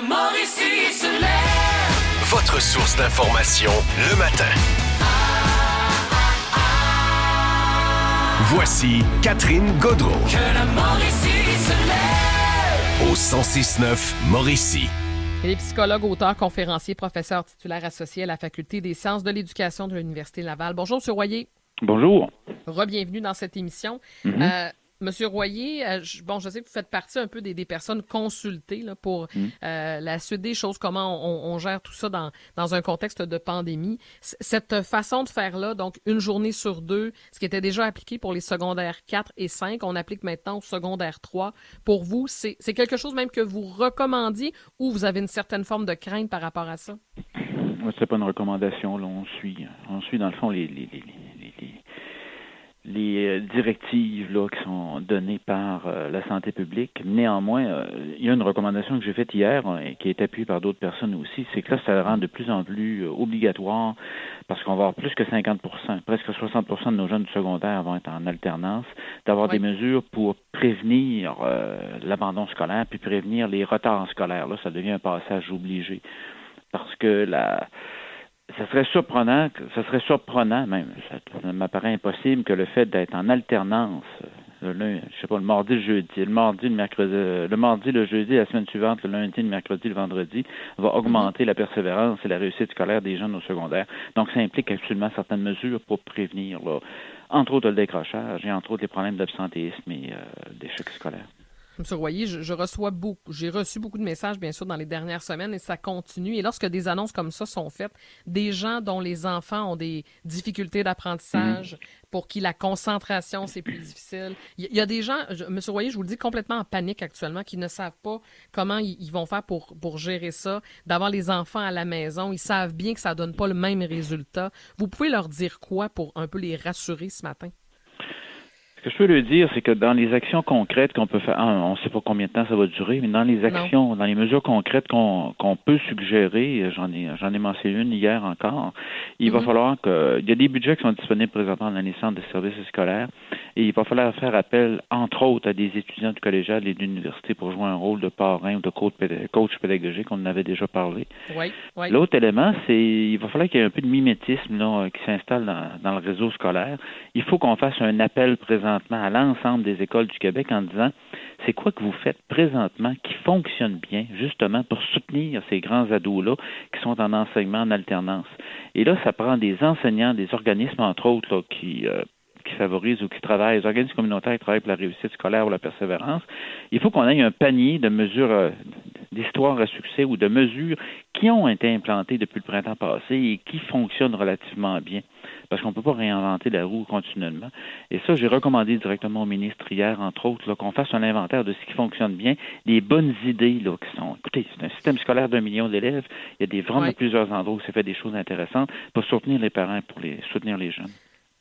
Mauricie se lève. Votre source d'information le matin. Voici Catherine Gaudreault. Que la Mauricie se lève. Au 106.9 Mauricie. Il est psychologue, auteur, conférencier, professeur titulaire associé à la Faculté des sciences de l'éducation de l'Université Laval. Bonjour, M. Royer. Bonjour. Re-bienvenue dans cette émission. Monsieur Royer, je sais que vous faites partie un peu des personnes consultées là, pour la suite des choses, comment on gère tout ça dans un contexte de pandémie. Cette façon de faire-là, donc une journée sur deux, ce qui était déjà appliqué pour les secondaires 4 et 5, on applique maintenant au secondaire 3. Pour vous, c'est quelque chose même que vous recommandiez ou vous avez une certaine forme de crainte par rapport à ça? C'est pas une recommandation. Là, on suit dans le fond les directives là, qui sont données par la santé publique. Néanmoins, il y a une recommandation que j'ai faite hier et qui est appuyée par d'autres personnes aussi, c'est que là, ça rend de plus en plus obligatoire parce qu'on va avoir plus que 50%, presque 60% de nos jeunes du secondaire vont être en alternance, d'avoir des mesures pour prévenir l'abandon scolaire puis prévenir les retards scolaires. Là, ça devient un passage obligé parce que ça serait surprenant même, ça m'apparaît impossible que le fait d'être en alternance, le mardi, le jeudi, le mardi, le mercredi, le jeudi, la semaine suivante, le lundi, le mercredi, le vendredi, va augmenter la persévérance et la réussite scolaire des jeunes au secondaire. Donc, ça implique absolument certaines mesures pour prévenir, là, entre autres le décrochage et entre autres les problèmes d'absentéisme et d'échec scolaire. M. Royer, j'ai reçu beaucoup de messages, bien sûr, dans les dernières semaines et ça continue. Et lorsque des annonces comme ça sont faites, des gens dont les enfants ont des difficultés d'apprentissage, pour qui la concentration, c'est plus difficile. Il y a des gens, M. Royer, je vous le dis, complètement en panique actuellement, qui ne savent pas comment ils vont faire pour gérer ça, d'avoir les enfants à la maison. Ils savent bien que ça donne pas le même résultat. Vous pouvez leur dire quoi pour un peu les rassurer ce matin? Ce que je peux le dire, c'est que dans les actions concrètes qu'on peut faire, on ne sait pas combien de temps ça va durer, mais dans les actions, dans les mesures concrètes qu'on peut suggérer, j'en ai mentionné une hier encore, il va falloir il y a des budgets qui sont disponibles présentement dans les centres de services scolaires et il va falloir faire appel, entre autres, à des étudiants du collégial et de l'université pour jouer un rôle de parrain ou de coach pédagogique, on en avait déjà parlé. Oui. L'autre élément, il va falloir qu'il y ait un peu de mimétisme là, qui s'installe dans le réseau scolaire. Il faut qu'on fasse un appel présentement à l'ensemble des écoles du Québec en disant c'est quoi que vous faites présentement qui fonctionne bien, justement, pour soutenir ces grands ados-là qui sont en enseignement en alternance. Et là, ça prend des enseignants, des organismes, entre autres, là, qui favorisent ou qui travaillent, les organismes communautaires qui travaillent pour la réussite scolaire ou la persévérance. Il faut qu'on ait un panier de mesures d'histoires à succès ou de mesures qui ont été implantées depuis le printemps passé et qui fonctionnent relativement bien. Parce qu'on ne peut pas réinventer la roue continuellement. Et ça, j'ai recommandé directement au ministre hier, entre autres, là, qu'on fasse un inventaire de ce qui fonctionne bien, des bonnes idées là, qui sont... Écoutez, c'est un système scolaire d'1 million d'élèves. Il y a vraiment plusieurs endroits où ça fait des choses intéressantes pour soutenir les parents, pour soutenir les jeunes.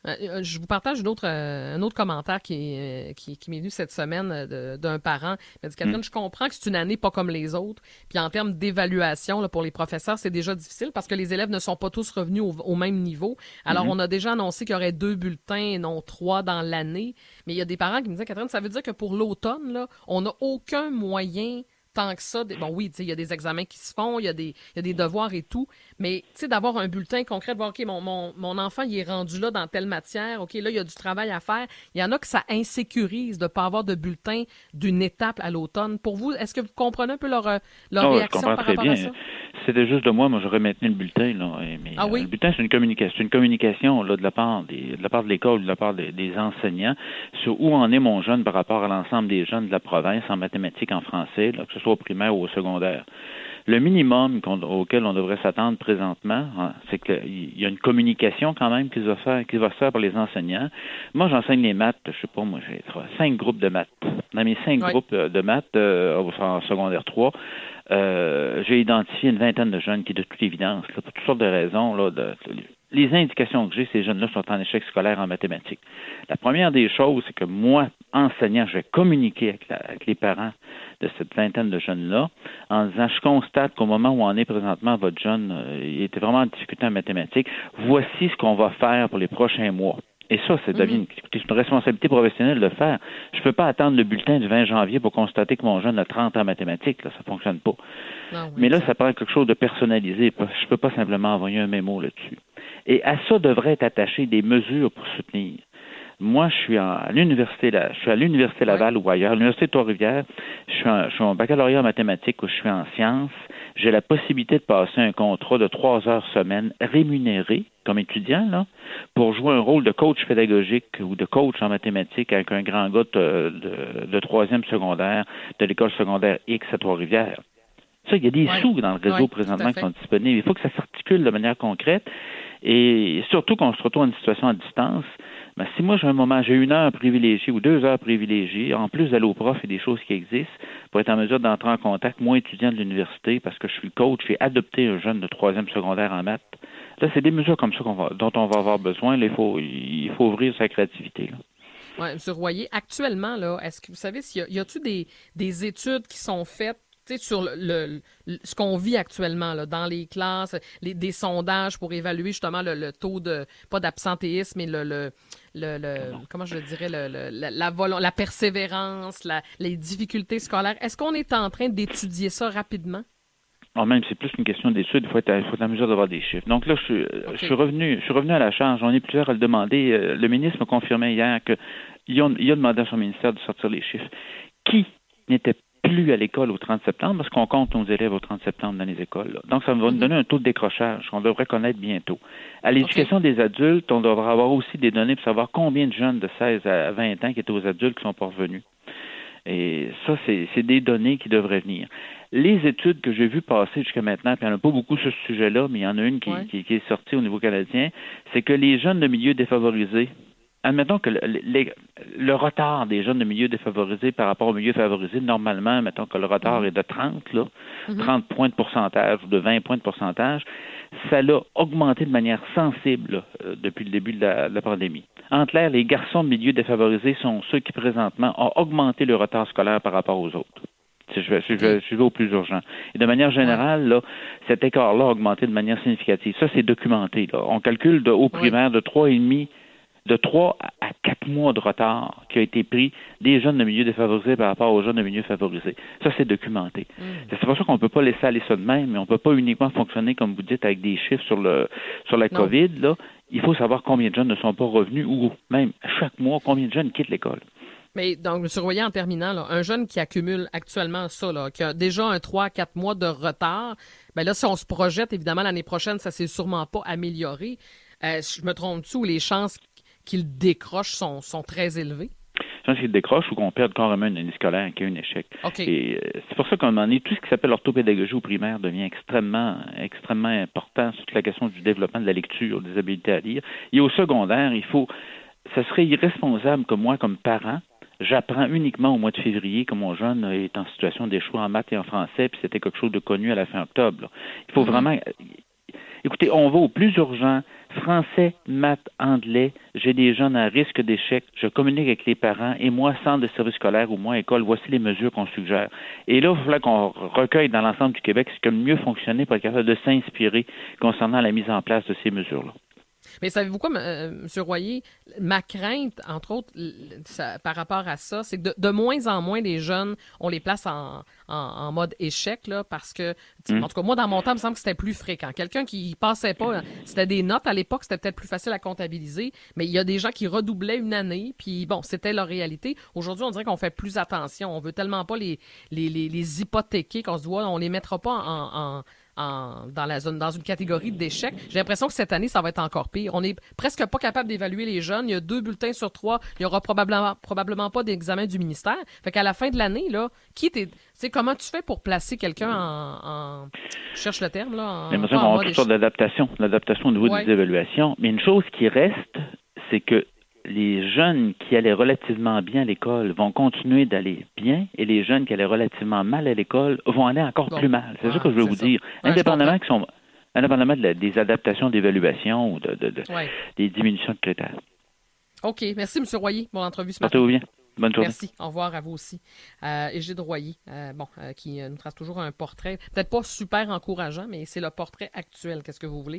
Je vous partage un autre commentaire qui m'est venu cette semaine d'un parent. Il m'a dit, Catherine, je comprends que c'est une année pas comme les autres. Puis en termes d'évaluation là, pour les professeurs, c'est déjà difficile parce que les élèves ne sont pas tous revenus au même niveau. Alors, on a déjà annoncé qu'il y aurait 2 bulletins et non 3 dans l'année. Mais il y a des parents qui me disaient, Catherine, ça veut dire que pour l'automne, là, on n'a aucun moyen tant que ça. Bon, oui, il y a des examens qui se font, il y a des devoirs et tout, mais d'avoir un bulletin concret, de voir, OK, mon enfant, il est rendu là dans telle matière, OK, là, il y a du travail à faire. Il y en a que ça insécurise de ne pas avoir de bulletin d'une étape à l'automne. Pour vous, est-ce que vous comprenez un peu leur réaction par rapport à ça? C'était juste de moi j'aurais maintenu le bulletin. Là, mais, le bulletin, c'est une communication là, de la part de l'école, de la part des enseignants, sur où en est mon jeune par rapport à l'ensemble des jeunes de la province en mathématiques, en français, là, que ce soit au primaire ou au secondaire. Le minimum auquel on devrait s'attendre présentement, c'est qu'il y a une communication quand même qui va se faire par les enseignants. Moi, j'enseigne les maths, je sais pas, moi, j'ai 5 groupes de maths. Dans mes 5 groupes de maths en secondaire 3, j'ai identifié une vingtaine de jeunes qui, de toute évidence, là, pour toutes sortes de raisons, là, les indications que j'ai, ces jeunes-là sont en échec scolaire en mathématiques. La première des choses, c'est que moi, enseignant, je vais communiquer avec les parents de cette vingtaine de jeunes-là en disant, je constate qu'au moment où on est présentement, votre jeune, il était vraiment en difficulté en mathématiques. Voici ce qu'on va faire pour les prochains mois. Et ça devient écoutez, c'est une responsabilité professionnelle de le faire. Je ne peux pas attendre le bulletin du 20 janvier pour constater que mon jeune a 30 en mathématiques. Là, ça ne fonctionne pas. Non, oui, mais là, ça prend quelque chose de personnalisé. Je ne peux pas simplement envoyer un mémo là-dessus. Et à ça devraient être attachées des mesures pour soutenir. Moi, je suis à l'Université Laval ou ailleurs, à l'Université de Trois-Rivières. Je suis en baccalauréat en mathématiques où je suis en sciences. J'ai la possibilité de passer un contrat de 3 heures semaine rémunéré comme étudiant, là, pour jouer un rôle de coach pédagogique ou de coach en mathématiques avec un grand gars de 3e secondaire de l'école secondaire X à Trois-Rivières. Ça, il y a des sous dans le réseau présentement qui sont disponibles. Il faut que ça s'articule de manière concrète et surtout qu'on se retrouve en situation à distance. Mais si moi, j'ai 1 heure privilégiée ou 2 heures privilégiées, en plus d'aller au prof et des choses qui existent, pour être en mesure d'entrer en contact, moi, étudiant de l'université, parce que je suis coach, j'ai adopté un jeune de 3e secondaire en maths. Là, c'est des mesures comme ça dont on va avoir besoin. Là, il faut ouvrir sa créativité. Là. Oui, M. Royer, actuellement, là, est-ce que vous savez, y a-t-il des études qui sont faites sur ce qu'on vit actuellement là, dans les classes, des sondages pour évaluer justement le taux de, pas d'absentéisme, mais comment je le dirais, la persévérance, les difficultés scolaires. Est-ce qu'on est en train d'étudier ça rapidement? Non, même c'est plus une question d'études, il faut être en mesure d'avoir des chiffres. Donc là, je suis revenu à la charge. On est plusieurs à le demander. Le ministre me confirmait hier qu'il a demandé à son ministère de sortir les chiffres. Qui n'était plus à l'école au 30 septembre, parce qu'on compte nos élèves au 30 septembre dans les écoles. Là. Donc, ça va nous donner un taux de décrochage qu'on devrait connaître bientôt. À l'éducation des adultes, on devra avoir aussi des données pour savoir combien de jeunes de 16 à 20 ans qui étaient aux adultes qui sont pas revenus. Et ça, c'est des données qui devraient venir. Les études que j'ai vues passer jusqu'à maintenant, puis il n'y en a pas beaucoup sur ce sujet-là, mais il y en a une qui est sortie au niveau canadien, c'est que les jeunes de milieux défavorisés, admettons que le retard des jeunes de milieux défavorisés par rapport aux milieux favorisés, normalement, mettons que le retard est de 30 points de pourcentage ou de 20 points de pourcentage, ça l'a augmenté de manière sensible depuis le début de la pandémie. En clair, les garçons de milieux défavorisés sont ceux qui, présentement, ont augmenté le retard scolaire par rapport aux autres. Si je vais au plus urgent. Et de manière générale, là, cet écart-là a augmenté de manière significative. Ça, c'est documenté. Là. On calcule au primaire de 3 à 4 mois de retard qui a été pris des jeunes de milieux défavorisés par rapport aux jeunes de milieux favorisés. Ça, c'est documenté. C'est pour ça qu'on ne peut pas laisser aller ça de même, mais on ne peut pas uniquement fonctionner, comme vous dites, avec des chiffres sur la COVID. Là. Il faut savoir combien de jeunes ne sont pas revenus ou même chaque mois, combien de jeunes quittent l'école. Mais donc, M. Royer, en terminant, là, un jeune qui accumule actuellement ça, là, qui a déjà un 3 à 4 mois de retard, ben là, si on se projette, évidemment, l'année prochaine, ça s'est sûrement pas amélioré. Je me trompe-tu ou les chances qu'il décroche sont très élevées? Je pense qu'il décroche ou qu'on perde carrément une année scolaire qui a un échec. Okay. Et c'est pour ça qu'à un moment donné, tout ce qui s'appelle orthopédagogie au primaire devient extrêmement important sur toute la question du développement de la lecture, des habiletés à lire. Et au secondaire, ça serait irresponsable que moi, comme parent, j'apprends uniquement au mois de février que mon jeune est en situation d'échouer en maths et en français, puis c'était quelque chose de connu à la fin octobre. Là. Il faut vraiment... Écoutez, on va au plus urgent. Français, maths, anglais. J'ai des jeunes à risque d'échec. Je communique avec les parents. Et moi, centre de service scolaire ou moi, école, voici les mesures qu'on suggère. Et là, il va falloir qu'on recueille dans l'ensemble du Québec ce qui a le mieux fonctionné pour être capable de s'inspirer concernant la mise en place de ces mesures-là. Mais savez-vous quoi, M. Royer? Ma crainte, entre autres, par rapport à ça, c'est que de moins en moins des jeunes, on les place en mode échec, là, parce que, en tout cas, moi, dans mon temps, il me semble que c'était plus fréquent. Quelqu'un qui passait pas, c'était des notes à l'époque, c'était peut-être plus facile à comptabiliser, mais il y a des gens qui redoublaient une année, puis bon, c'était leur réalité. Aujourd'hui, on dirait qu'on fait plus attention. On veut tellement pas les hypothéquer qu'on se dit, ouais, on les mettra pas dans une catégorie d'échecs. J'ai l'impression que cette année, ça va être encore pire. On n'est presque pas capable d'évaluer les jeunes. Il y a 2 bulletins sur 3. Il y aura probablement pas d'examen du ministère. Fait qu'à la fin de l'année, là, comment tu fais pour placer quelqu'un je cherche le terme, là. Mais on a toutes sortes d'adaptations. L'adaptation au niveau des évaluations. Mais une chose qui reste, c'est que les jeunes qui allaient relativement bien à l'école vont continuer d'aller bien et les jeunes qui allaient relativement mal à l'école vont aller encore plus mal. C'est ça que je veux vous dire. Indépendamment des adaptations d'évaluation ou des diminutions de critères. OK. Merci, M. Royer, pour l'entrevue ce matin. Portez-vous bien. Bonne journée. Merci. Au revoir à vous aussi. Égide Royer, qui nous trace toujours un portrait, peut-être pas super encourageant, mais c'est le portrait actuel. Qu'est-ce que vous voulez?